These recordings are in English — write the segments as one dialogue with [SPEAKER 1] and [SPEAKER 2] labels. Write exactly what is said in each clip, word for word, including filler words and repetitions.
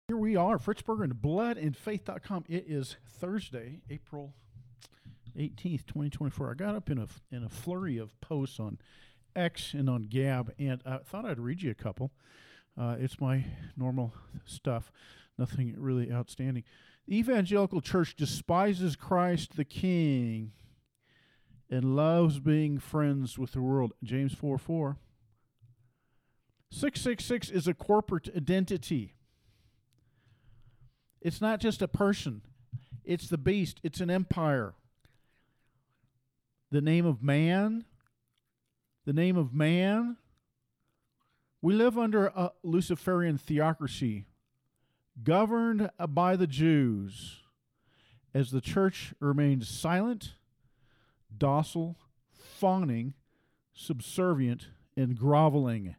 [SPEAKER 1] Here we are, Fritz Berger and blood and faith dot com. It is Thursday, April eighteenth, twenty twenty-four. I got up in a, in a flurry of posts on X and on Gab, and I thought I'd read you a couple. Uh, it's my normal stuff, nothing really outstanding. The evangelical church despises Christ the King and loves being friends with the world. James four four. six six six is a corporate identity. It's not just a person. It's the beast. It's an empire. The name of man. The name of man. We live under a Luciferian theocracy governed by the Jews as the church remains silent, docile, fawning, subservient, and groveling.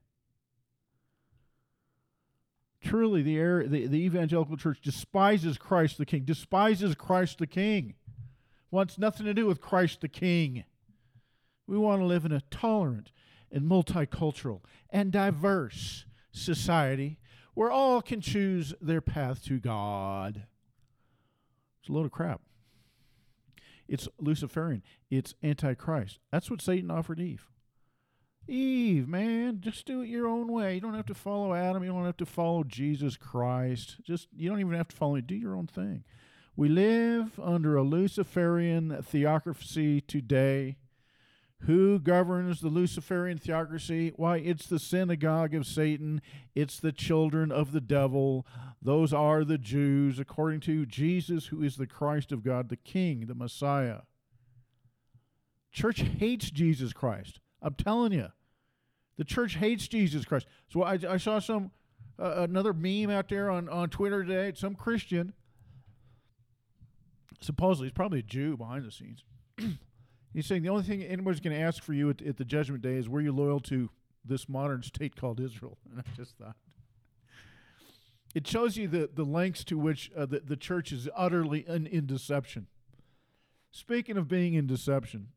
[SPEAKER 1] Truly, the, the, the evangelical church despises Christ the King, despises Christ the King, wants nothing to do with Christ the King. We want to live in a tolerant and multicultural and diverse society where all can choose their path to God. It's a load of crap. It's Luciferian. It's Antichrist. That's what Satan offered Eve. Eve, man, just do it your own way. You don't have to follow Adam. You don't have to follow Jesus Christ. Just you don't even have to follow me. Do your own thing. We live under a Luciferian theocracy today. Who governs the Luciferian theocracy? Why, it's the synagogue of Satan. It's the children of the devil. Those are the Jews, according to Jesus, who is the Christ of God, the King, the Messiah. Church hates Jesus Christ. I'm telling you, the church hates Jesus Christ. So I, I saw some uh, another meme out there on, on Twitter today. Some Christian, supposedly, he's probably a Jew behind the scenes. He's saying the only thing anybody's going to ask for you at, at the judgment day is, were you loyal to this modern state called Israel? And I just thought, it shows you the, the lengths to which uh, the, the church is utterly in, in deception. Speaking of being in deception,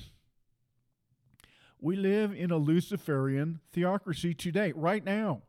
[SPEAKER 1] we live in a Luciferian theocracy today, right now.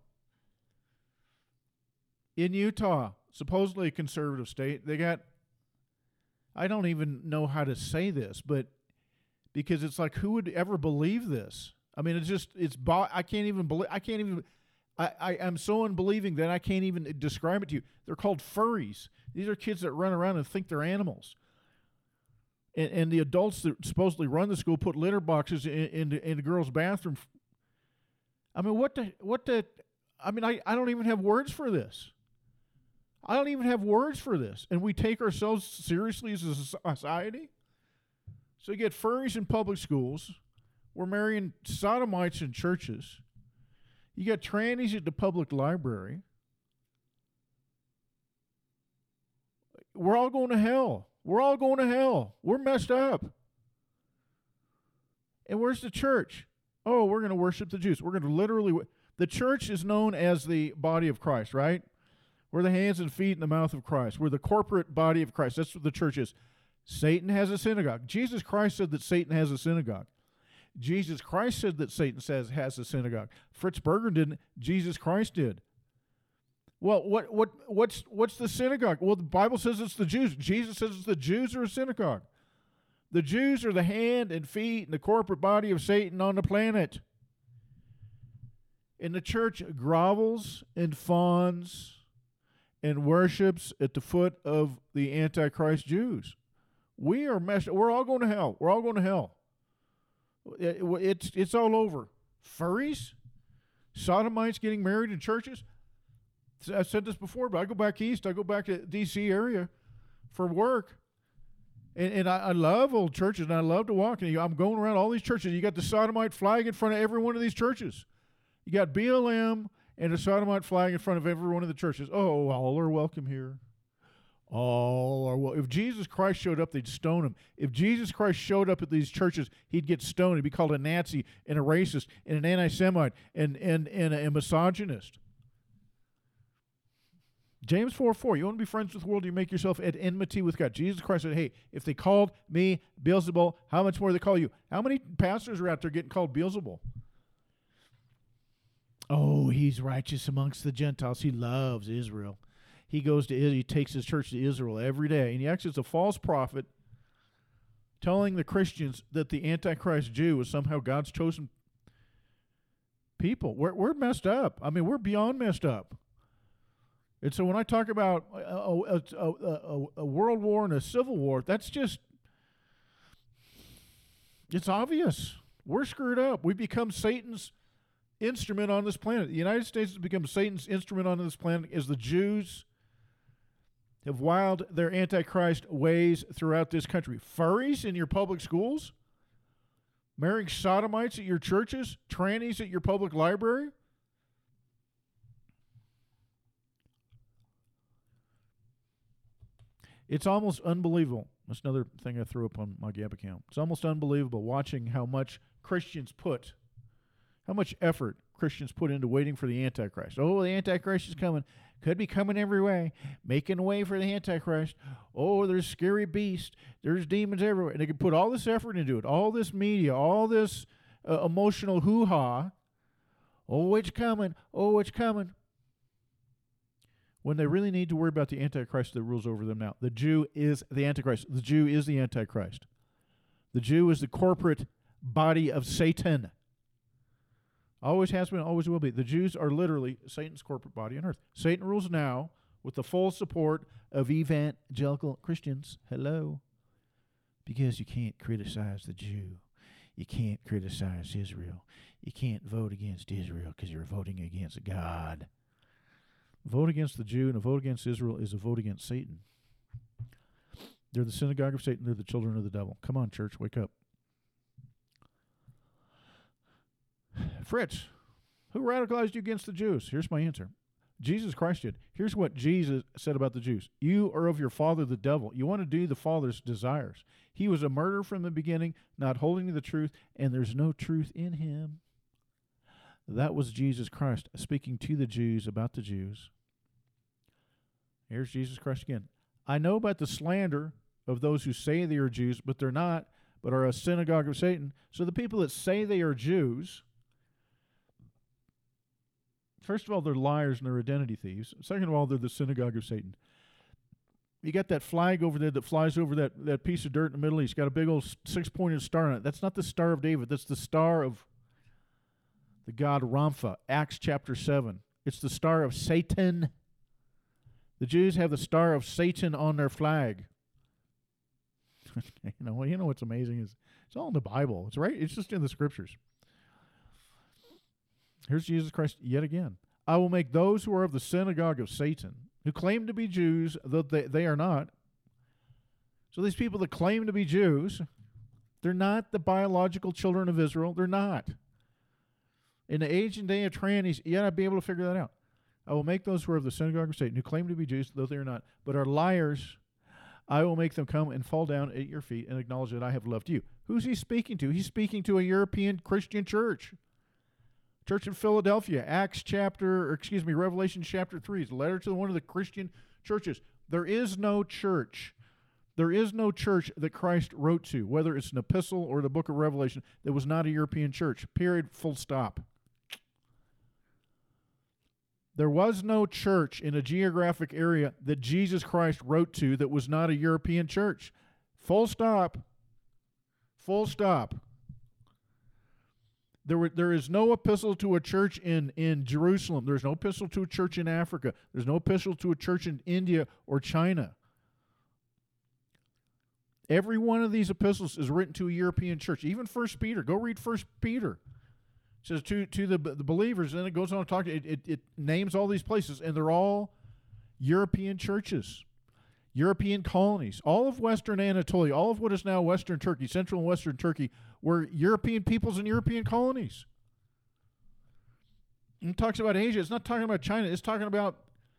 [SPEAKER 1] In Utah, supposedly a conservative state, they got, I don't even know how to say this, but because it's like, who would ever believe this? I mean, it's just, it's, I can't even believe, I can't even, I, I am so unbelieving that I can't even describe it to you. They're called furries. These are kids that run around and think they're animals. And, and the adults that supposedly run the school put litter boxes in, in, in the girls' bathroom. I mean, what the, what the, I mean, I, I don't even have words for this. I don't even have words for this. And we take ourselves seriously as a society? So you get furries in public schools. We're marrying sodomites in churches. You got trannies at the public library. We're all going to hell. We're all going to hell. We're messed up. And where's the church? Oh, we're going to worship the Jews. We're going to literally, the church is known as the body of Christ, right? We're the hands and feet and the mouth of Christ. We're the corporate body of Christ. That's what the church is. Satan has a synagogue. Jesus Christ said that Satan has a synagogue. Jesus Christ said that Satan says has a synagogue. Fritz Berger didn't. Jesus Christ did. Well, what what what's what's the synagogue? Well, the Bible says it's the Jews. Jesus says it's the Jews are a synagogue. The Jews are the hand and feet and the corporate body of Satan on the planet. And the church grovels and fawns and worships at the foot of the Antichrist Jews. We are messed. We're all going to hell. We're all going to hell. It, it's it's all over. Furries, sodomites getting married in churches. I said this before, but I go back east. I go back to D C area for work, and and I, I love old churches, and I love to walk. And I'm going around all these churches. You got the sodomite flag in front of every one of these churches. You got B L M and a sodomite flag in front of every one of the churches. Oh, all are welcome here. All are welcome. If Jesus Christ showed up, they'd stone him. If Jesus Christ showed up at these churches, he'd get stoned. He'd be called a Nazi and a racist and an anti-Semite and, and, and a, a misogynist. James four four, you want to be friends with the world, you make yourself at enmity with God. Jesus Christ said, hey, if they called me Beelzebul, how much more do they call you? How many pastors are out there getting called Beelzebul? Oh, he's righteous amongst the Gentiles. He loves Israel. he goes to he takes his church to Israel every day, and he acts as a false prophet, telling the Christians that the Antichrist Jew is somehow God's chosen people. We're we're messed up. I mean, we're beyond messed up. And so when I talk about a, a, a, a, a world war and a civil war, that's just, it's obvious. We're screwed up. We become Satan's instrument on this planet. The United States has become Satan's instrument on this planet as the Jews have wild their Antichrist ways throughout this country. Furries in your public schools? Marrying sodomites at your churches? Trannies at your public library? It's almost unbelievable. That's another thing I threw up on my Gab account. It's almost unbelievable watching how much Christians put, how much effort Christians put into waiting for the Antichrist. Oh, the Antichrist is coming. Could be coming every way, making way for the Antichrist. Oh, there's scary beasts. There's demons everywhere. And they can put all this effort into it, all this media, all this uh, emotional hoo-ha. Oh, it's coming. Oh, it's coming. When they really need to worry about the Antichrist that rules over them now. The Jew is the Antichrist. The Jew is the Antichrist. The Jew is the corporate body of Satan. Always has been, always will be. The Jews are literally Satan's corporate body on earth. Satan rules now with the full support of evangelical Christians. Hello. Because you can't criticize the Jew. You can't criticize Israel. You can't vote against Israel because you're voting against God. Vote against the Jew and a vote against Israel is a vote against Satan. They're the synagogue of Satan. They're the children of the devil. Come on, church, wake up. Fritz, who radicalized you against the Jews? Here's my answer. Jesus Christ did. Here's what Jesus said about the Jews. You are of your father the devil. You want to do the father's desires. He was a murderer from the beginning, not holding to the truth, and there's no truth in him. That was Jesus Christ speaking to the Jews about the Jews. Here's Jesus Christ again. I know about the slander of those who say they are Jews, but they're not, but are a synagogue of Satan. So the people that say they are Jews, first of all, they're liars and they're identity thieves. Second of all, they're the synagogue of Satan. You got that flag over there that flies over that, that piece of dirt in the Middle East. Got a big old six-pointed star on it. That's not the Star of David. That's the star of the god Rampha, Acts chapter seven. It's the star of Satan. The Jews have the star of Satan on their flag. you know, you know what's amazing is it's all in the Bible. It's right. It's just in the scriptures. Here's Jesus Christ yet again. I will make those who are of the synagogue of Satan, who claim to be Jews, though they, they are not. So these people that claim to be Jews, they're not the biological children of Israel. They're not. In the age and day of trannies, you got to be able to figure that out. I will make those who are of the synagogue of Satan, who claim to be Jews, though they are not, but are liars. I will make them come and fall down at your feet and acknowledge that I have loved you. Who's he speaking to? He's speaking to a European Christian church. Church in Philadelphia, Acts chapter, or excuse me, Revelation chapter three. It's a letter to one of the Christian churches. There is no church. There is no church that Christ wrote to, whether it's an epistle or the book of Revelation, that was not a European church. Period. Full stop. There was no church in a geographic area that Jesus Christ wrote to that was not a European church. Full stop. Full stop. There, were, there is no epistle to a church in, in Jerusalem. There's no epistle to a church in Africa. There's no epistle to a church in India or China. Every one of these epistles is written to a European church. Even First Peter. Go read First Peter. It says to, to the, the believers, and then it goes on to talk, it, it, it names all these places, and they're all European churches, European colonies. All of Western Anatolia, all of what is now Western Turkey, Central and Western Turkey, were European peoples and European colonies. And it talks about Asia. It's not talking about China. It's talking about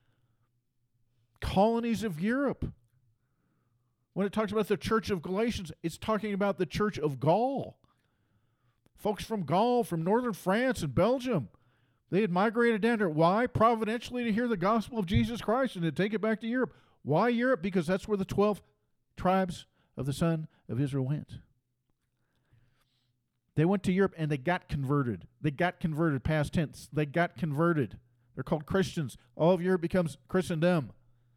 [SPEAKER 1] colonies of Europe. When it talks about the Church of Galatians, it's talking about the Church of Gaul. Folks from Gaul, from northern France and Belgium, they had migrated down there. Why? Providentially to hear the gospel of Jesus Christ and to take it back to Europe. Why Europe? Because that's where the twelve tribes of the son of Israel went. They went to Europe and they got converted. They got converted, past tense. They got converted. They're called Christians. All of Europe becomes Christendom.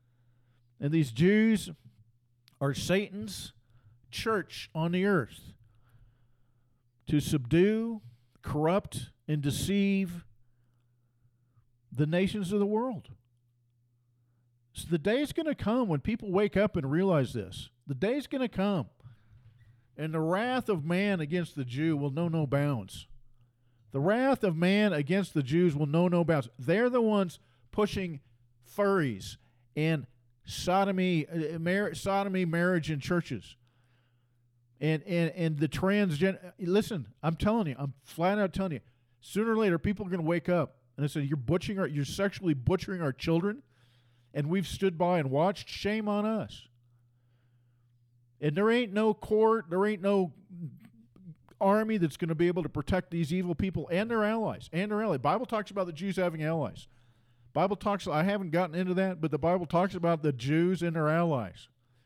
[SPEAKER 1] And these Jews are Satan's church on the earth to subdue, corrupt, and deceive the nations of the world. So the day is going to come when people wake up and realize this. The day is going to come, and the wrath of man against the Jew will know no bounds. The wrath of man against the Jews will know no bounds. They're the ones pushing furries and sodomy, uh, mar- sodomy marriage in churches. And, and, and the transgen... Listen, I'm telling you, I'm flat out telling you, sooner or later, people are going to wake up and they say, you're butchering our, you're sexually butchering our children, and we've stood by and watched. Shame on us. And there ain't no court, there ain't no army that's going to be able to protect these evil people and their allies. And their allies. Bible talks about the Jews having allies. Bible talks, I haven't gotten into that, but the Bible talks about the Jews and their allies.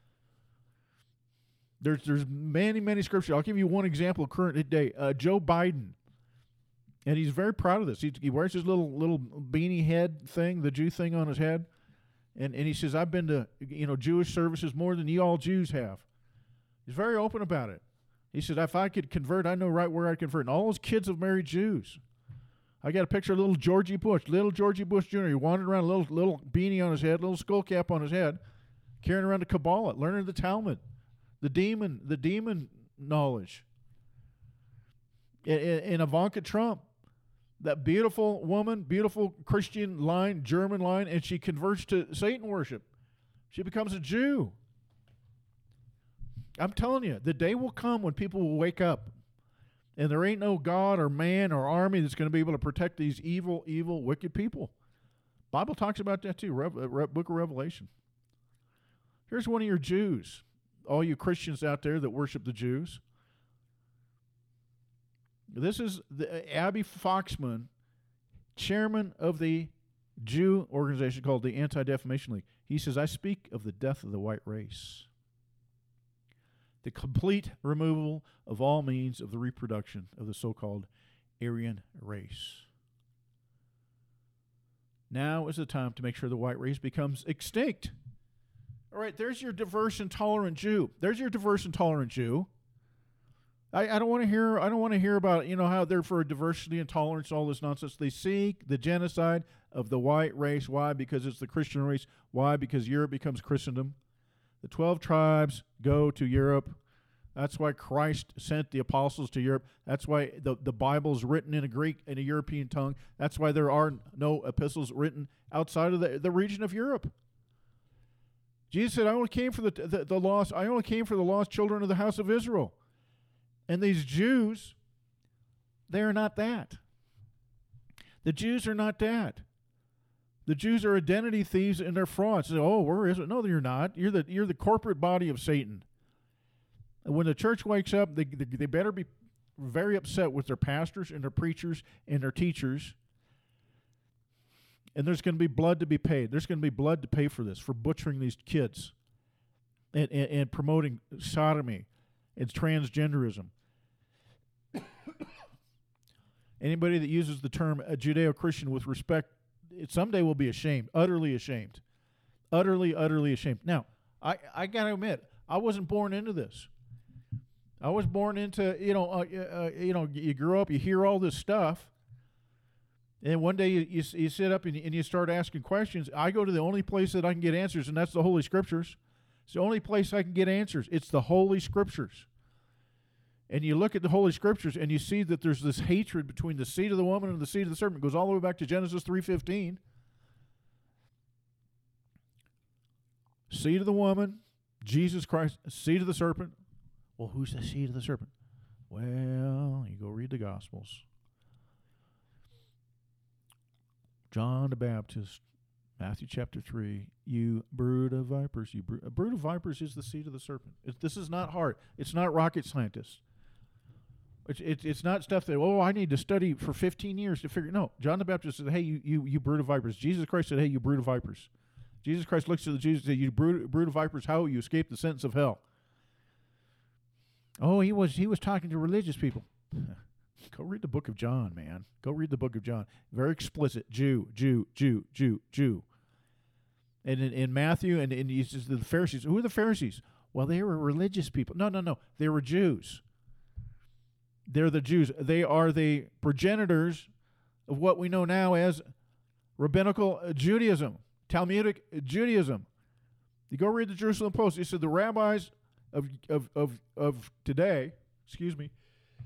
[SPEAKER 1] There's there's many, many scriptures. I'll give you one example current day. Uh, Joe Biden. And he's very proud of this. He, he wears his little little beanie head thing, the Jew thing on his head. And and he says, I've been to, you know, Jewish services more than you all Jews have. He's very open about it. He said, if I could convert, I know right where I'd convert. And all those kids have married Jews. I got a picture of little Georgie Bush, little Georgie Bush Junior He wandered around, a little, little beanie on his head, little skull cap on his head, carrying around the Kabbalah, learning the Talmud, the demon, the demon knowledge. And, and Ivanka Trump, that beautiful woman, beautiful Christian line, German line, and she converts to Satan worship. She becomes a Jew. I'm telling you, the day will come when people will wake up, and there ain't no God or man or army that's going to be able to protect these evil, evil, wicked people. Bible talks about that too, Rev, Re, Book of Revelation. Here's one of your Jews, all you Christians out there that worship the Jews. This is the, uh, Abby Foxman, chairman of the Jew organization called the Anti-Defamation League. He says, I speak of the death of the white race. The complete removal of all means of the reproduction of the so-called Aryan race. Now is the time to make sure the white race becomes extinct. All right, there's your diverse and tolerant Jew. There's your diverse and tolerant Jew. I, I don't want to hear. I don't want to hear about, you know, how they're for diversity and tolerance, all this nonsense. They seek the genocide of the white race. Why? Because it's the Christian race. Why? Because Europe becomes Christendom. The twelve tribes go to Europe. That's why Christ sent the apostles to Europe. That's why the, the Bible is written in a Greek and a European tongue. That's why there are no epistles written outside of the, the region of Europe. Jesus said, I only came for the, the, the lost, I only came for the lost children of the house of Israel. And these Jews, they're not that. The Jews are not that. The Jews are identity thieves and they're frauds. Say, oh, where is it? No, you're not. You're the you're the corporate body of Satan. And when the church wakes up, they, they they better be very upset with their pastors and their preachers and their teachers. And there's going to be blood to be paid. There's going to be blood to pay for this, for butchering these kids and, and, and promoting sodomy and transgenderism. Anybody that uses the term a Judeo-Christian with respect, it someday will be ashamed, utterly ashamed, utterly, utterly ashamed. Now, I, I got to admit, I wasn't born into this. I was born into, you know, uh, uh, you know, you grow up, you hear all this stuff, and one day you, you, you sit up and, and you start asking questions. I go to the only place that I can get answers, and that's the Holy Scriptures. It's the only place I can get answers. It's the Holy Scriptures. And you look at the Holy Scriptures and you see that there's this hatred between the seed of the woman and the seed of the serpent. It goes all the way back to Genesis three fifteen. Seed of the woman, Jesus Christ, seed of the serpent. Well, who's the seed of the serpent? Well, you go read the Gospels. John the Baptist, Matthew chapter three, you brood of vipers. You brood, a brood of vipers is the seed of the serpent. It, this is not hard. It's not rocket scientists. It's, it, it's not stuff that, oh, I need to study for fifteen years to figure. No, John the Baptist said, hey, you, you, you brood of vipers. Jesus Christ said, hey, you brood of vipers. Jesus Christ looks to the Jews and said, you brood, brood of vipers, how will you escape the sentence of hell? Oh, he was he was talking to religious people. Go read the book of John, man. Go read the book of John. Very explicit. Jew, Jew, Jew, Jew, Jew. And in, in Matthew, and, and he says the Pharisees, who are the Pharisees? Well, they were religious people. No, no, no. They were Jews. They're the Jews. They are the progenitors of what we know now as rabbinical Judaism, Talmudic Judaism. You go read the Jerusalem Post. He said the rabbis of of of, of today, excuse me,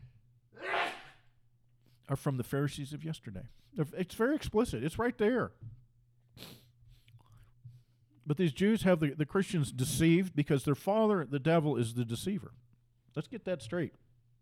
[SPEAKER 1] are from the Pharisees of yesterday. It's very explicit. It's right there. But these Jews have the, the Christians deceived because their father, the devil, is the deceiver. Let's get that straight.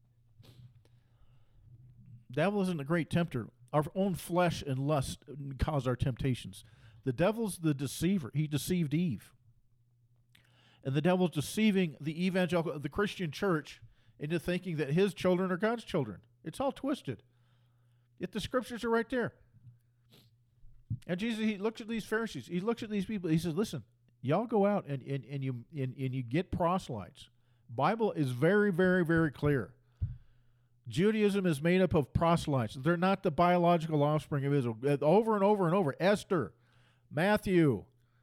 [SPEAKER 1] Devil isn't the great tempter. Our own flesh and lust cause our temptations. The devil's the deceiver. He deceived Eve. And the devil's deceiving the evangelical, the Christian church into thinking that his children are God's children. It's all twisted. Yet the scriptures are right there. And Jesus, he looks at these Pharisees. He looks at these people. He says, listen, y'all go out and, and, and, you, and, and you get proselytes. Bible is very, very, very clear. Judaism is made up of proselytes. They're not the biological offspring of Israel. Over and over and over. Esther, Matthew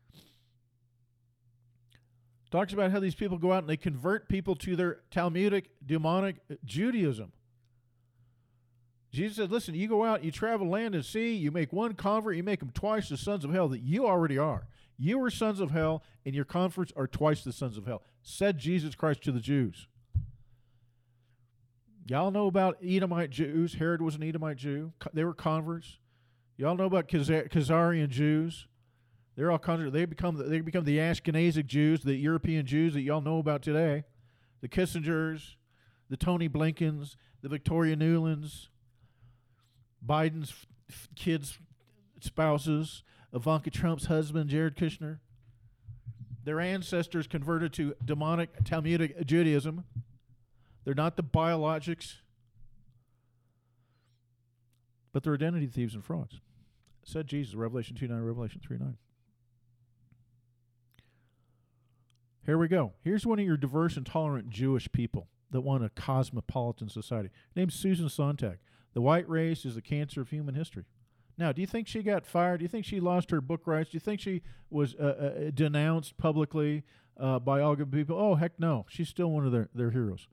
[SPEAKER 1] talks about how these people go out and they convert people to their Talmudic, demonic Judaism. Jesus said, listen, you go out, you travel land and sea, you make one convert, you make them twice the sons of hell that you already are. You are sons of hell, and your converts are twice the sons of hell, said Jesus Christ to the Jews. Y'all know about Edomite Jews. Herod was an Edomite Jew. They were converts. Y'all know about Khazarian Jews. They're all converts. They become the, they become the Ashkenazic Jews, the European Jews that y'all know about today. The Kissingers, the Tony Blinkens, the Victoria Newlands, Biden's f- kids' spouses, Ivanka Trump's husband, Jared Kushner. Their ancestors converted to demonic Talmudic Judaism. They're not the biologics, but they're identity thieves and frauds, said Jesus, Revelation two nine, Revelation three nine. Here we go. Here's one of your diverse and tolerant Jewish people that want a cosmopolitan society. Her name's Susan Sontag. The white race is the cancer of human history. Now, do you think she got fired? Do you think she lost her book rights? Do you think she was uh, uh, denounced publicly uh, by all good people? Oh, heck no. She's still one of their, their heroes.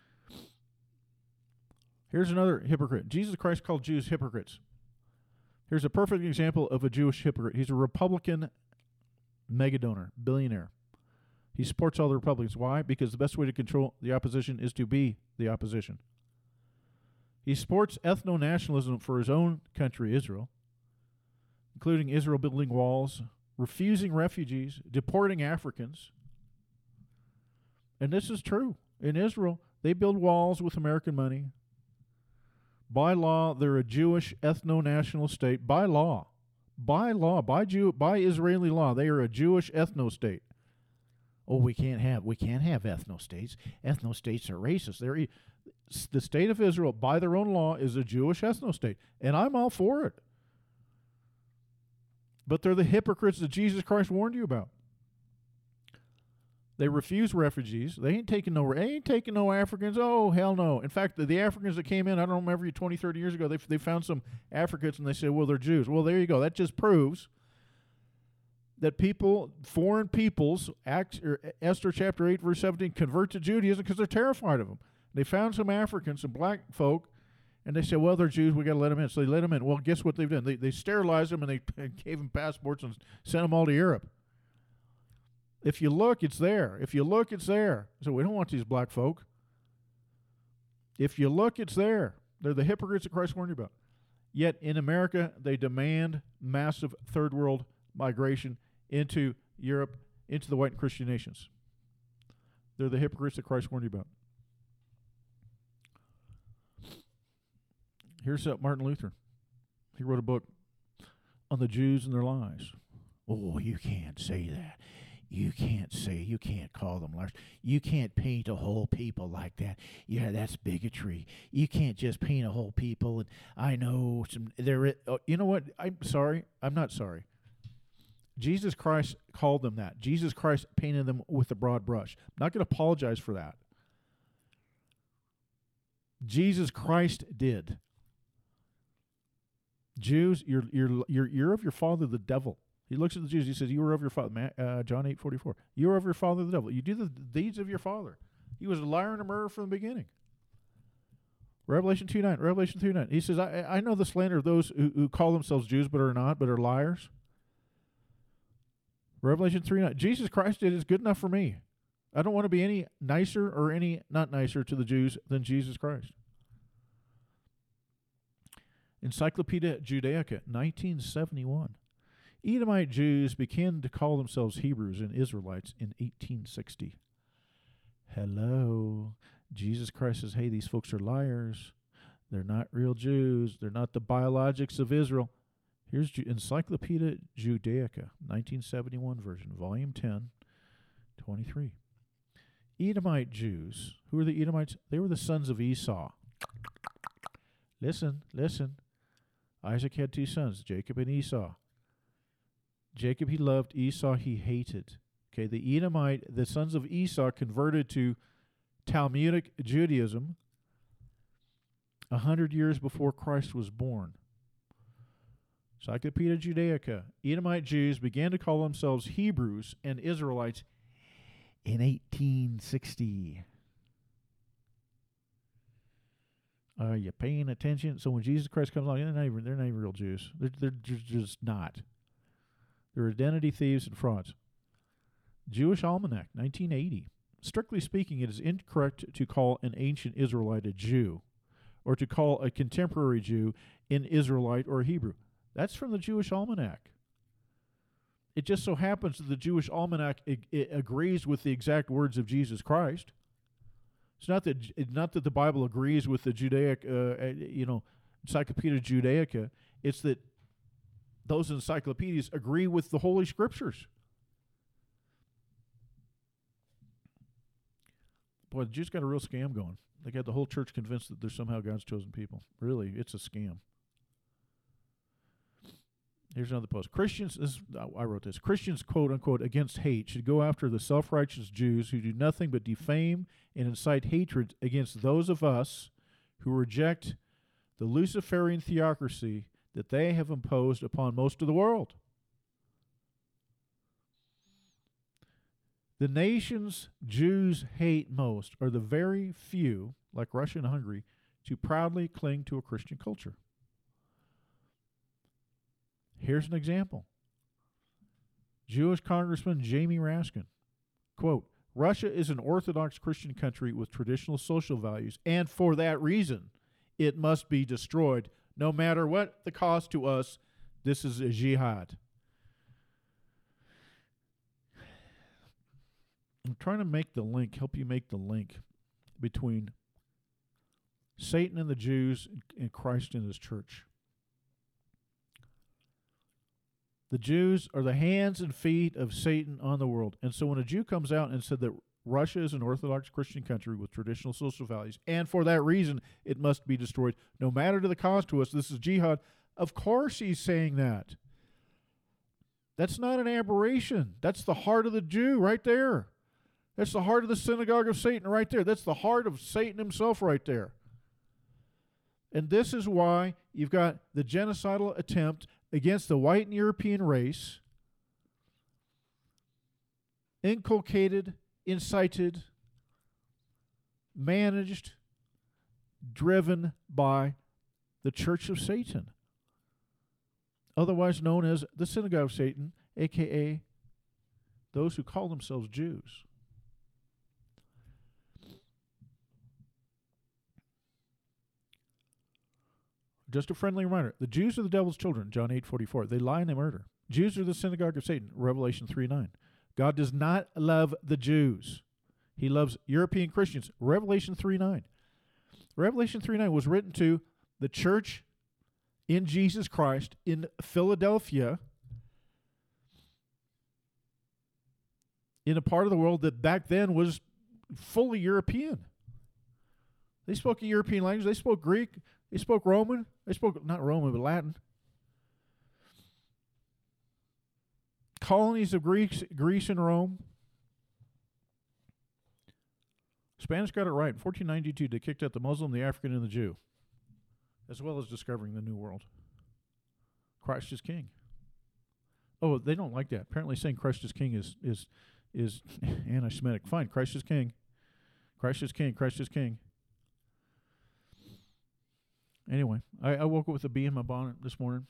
[SPEAKER 1] Here's another hypocrite. Jesus Christ called Jews hypocrites. Here's a perfect example of a Jewish hypocrite. He's a Republican megadonor, billionaire. He supports all the Republicans. Why? Because the best way to control the opposition is to be the opposition. He supports ethno-nationalism for his own country, Israel, including Israel building walls, refusing refugees, deporting Africans. And this is true. In Israel, they build walls with American money. By law, they're a Jewish ethno-national state. By law. By law. By Jew, by Israeli law, they are a Jewish ethno-state. Oh, we can't have we can't have ethno-states. Ethno-states are racist. They're the state of Israel, by their own law, is a Jewish ethno-state, and I'm all for it. But they're the hypocrites that Jesus Christ warned you about. They refuse refugees. They ain't taking no. They ain't taking no Africans. Oh, hell no. In fact, the, the Africans that came in, I don't remember, twenty, thirty years ago, they they found some Africans and they said, well, they're Jews. Well, there you go. That just proves that people, foreign peoples, Acts, or Esther chapter eight, verse seventeen, convert to Judaism because they're terrified of them. They found some Africans, some black folk, and they said, well, they're Jews, we got to let them in. So they let them in. Well, guess what they've done? They, they sterilized them and they gave them passports and sent them all to Europe. If you look, it's there. If you look, it's there. So we don't want these black folk. If you look, it's there. They're the hypocrites that Christ warned you about. Yet in America, they demand massive third world migration into Europe, into the white and Christian nations. They're the hypocrites that Christ warned you about. Here's uh, Martin Luther. He wrote a book on the Jews and their lies. Oh, you can't say that. You can't say, you can't call them liars. You can't paint a whole people like that. Yeah, that's bigotry. You can't just paint a whole people. And I know some, there. Oh, you know what? I'm sorry. I'm not sorry. Jesus Christ called them that. Jesus Christ painted them with a broad brush. I'm not going to apologize for that. Jesus Christ did. Jews, you're, you're, you're, you're of your father, the devil. He looks at the Jews. He says, "You are of your father." Uh, John eight forty four. You are of your father, the devil. You do the deeds of your father. He was a liar and a murderer from the beginning. Revelation two nine. Revelation three nine. He says, "I I know the slander of those who, who call themselves Jews but are not, but are liars." Revelation three nine. Jesus Christ did is good enough for me. I don't want to be any nicer or any not nicer to the Jews than Jesus Christ. Encyclopedia Judaica, nineteen seventy-one. Edomite Jews began to call themselves Hebrews and Israelites in eighteen sixty. Hello. Jesus Christ says, hey, these folks are liars. They're not real Jews. They're not the biologics of Israel. Here's Ju- Encyclopedia Judaica, nineteen seventy-one version, volume ten, twenty-three. Edomite Jews. Who are the Edomites? They were the sons of Esau. Listen, listen. Isaac had two sons, Jacob and Esau. Jacob he loved, Esau he hated. Okay, the Edomite, the sons of Esau converted to Talmudic Judaism a hundred years before Christ was born. Encyclopedia Judaica. Edomite Jews began to call themselves Hebrews and Israelites in eighteen sixty. Are you paying attention? So when Jesus Christ comes along, they're not even, they're not even real Jews. They're, they're just not. They're identity thieves and frauds. Jewish Almanac, nineteen eighty. Strictly speaking, it is incorrect to call an ancient Israelite a Jew, or to call a contemporary Jew an Israelite or Hebrew. That's from the Jewish Almanac. It just so happens that the Jewish Almanac it, it agrees with the exact words of Jesus Christ. It's not that it's not that the Bible agrees with the Judaic, uh, you know, Encyclopedia Judaica. It's that those encyclopedias agree with the Holy Scriptures. Boy, the Jews got a real scam going. They got the whole church convinced that they're somehow God's chosen people. Really, it's a scam. Here's another post. Christians, this, I wrote this, Christians, quote unquote, against hate should go after the self-righteous Jews who do nothing but defame and incite hatred against those of us who reject the Luciferian theocracy that they have imposed upon most of the world. The nations Jews hate most are the very few, like Russia and Hungary, to proudly cling to a Christian culture. Here's an example. Jewish Congressman Jamie Raskin, quote, Russia is an Orthodox Christian country with traditional social values, and for that reason, it must be destroyed, no matter what the cost to us. This is a jihad. I'm trying to make the link, help you make the link between Satan and the Jews and Christ and his church. The Jews are the hands and feet of Satan on the world. And so when a Jew comes out and said that Russia is an Orthodox Christian country with traditional social values, and for that reason it must be destroyed, no matter to the cost to us, this is jihad, of course he's saying that. That's not an aberration. That's the heart of the Jew right there. That's the heart of the synagogue of Satan right there. That's the heart of Satan himself right there. And this is why you've got the genocidal attempt against the white and European race, inculcated, incited, managed, driven by the Church of Satan, otherwise known as the Synagogue of Satan, a k a those who call themselves Jews. Just a friendly reminder, the Jews are the devil's children, John eight forty-four. They lie and they murder. Jews are the synagogue of Satan, Revelation three nine. God does not love the Jews. He loves European Christians, Revelation three nine. Revelation three nine was written to the church in Jesus Christ in Philadelphia, in a part of the world that back then was fully European. They spoke a European language. They spoke Greek. They spoke Roman. They spoke, not Roman, but Latin. Colonies of Greece, Greece and Rome. Spanish got it right. In fourteen ninety-two, they kicked out the Muslim, the African, and the Jew, as well as discovering the New World. Christ is king. Oh, they don't like that. Apparently saying Christ is king is is is anti-Semitic. Fine, Christ is king. Christ is king. Christ is king. Anyway, I, I woke up with a bee in my bonnet this morning.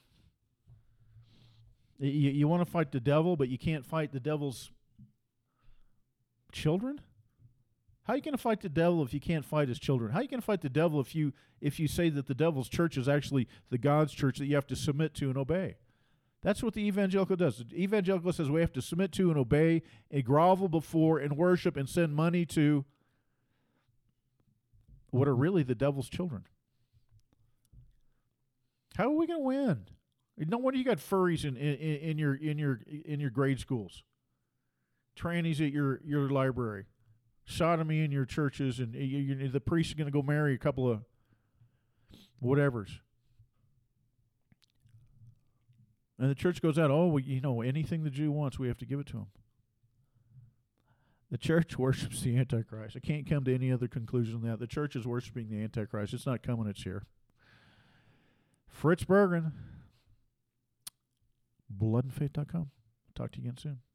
[SPEAKER 1] You, you want to fight the devil, but you can't fight the devil's children? How are you going to fight the devil if you can't fight his children? How are you going to fight the devil if you if you say that the devil's church is actually the God's church that you have to submit to and obey? That's what the evangelical does. The evangelical says we have to submit to and obey and grovel before and worship and send money to what are really the devil's children. How are we going to win? No wonder you got furries in, in, in your in your in your grade schools, trannies at your, your library, sodomy in your churches, and you, you, the priest is going to go marry a couple of whatevers. And the church goes out, oh, well, you know, anything the Jew wants, we have to give it to him. The church worships the Antichrist. I can't come to any other conclusion than that. The church is worshiping the Antichrist. It's not coming, it's here. Fritz Berggren, blood and faith dot com. Talk to you again soon.